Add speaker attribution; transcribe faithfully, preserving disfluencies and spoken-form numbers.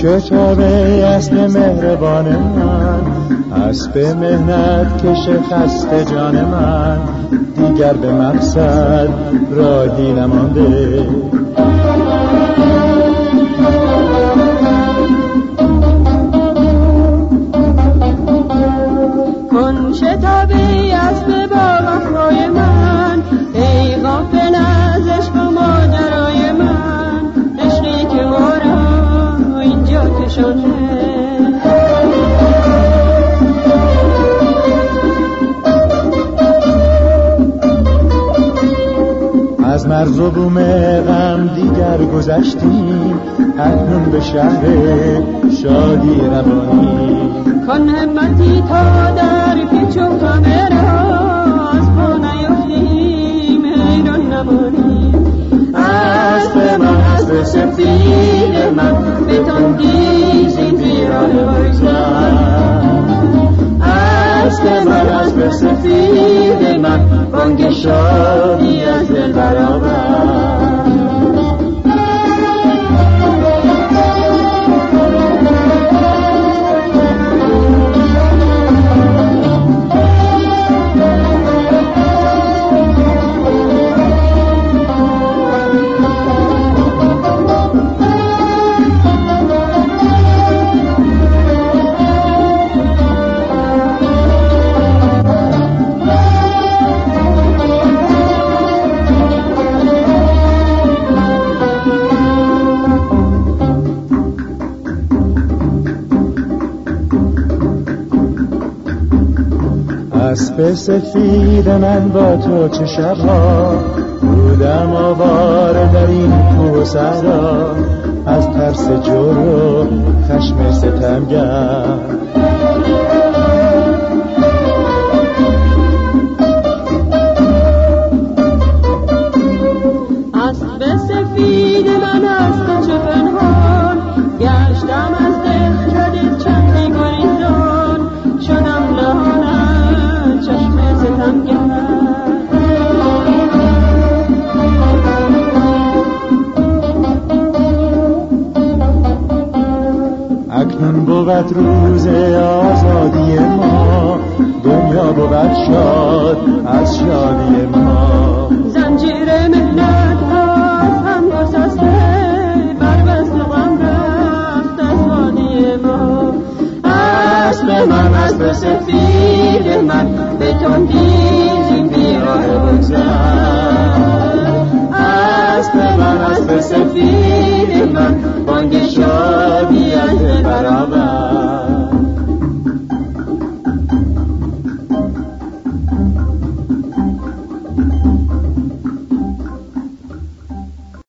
Speaker 1: شتابه اصل مهربان من، اسب مهنت کش خسته جان من، دیگر به مقصد راهی نمانده.
Speaker 2: کن شتابی اسب با وفای من، ای غافل از عشق و ماجرای من، عشقی که ما را اینجا کشانده.
Speaker 1: از مرز و بوم غم دیگر گذشتیم، اکنون به شهر شادی روانیم.
Speaker 2: کن همتی تا در پیچ و خم راز پا نیفتیم، حیران نمانیم.
Speaker 1: اسب من اسب سفید من، به تندیز این ویران بگذر. اسب من اسب سفید من، بانگ شادی از دل برآور. اسب سفید من با تو چه شبها بودم آواره در این کوه و صحرا، از ترس جور و خشم ستمگر.
Speaker 2: اسب سفید من از تو چه پنهان، گشتم از دهکده چندی گریزان، شدم لحانت چشم ستمگر.
Speaker 1: اکنون بود روز آزادی ما، دنیا بود شاد از شادی ما.
Speaker 2: زنجیر مهنت از هم گسسته، بربست غم رفت از وادی ما.
Speaker 1: اسب من اسب سفید من، به تندیز این بیراه بگذر. اسب من اسب سفید من،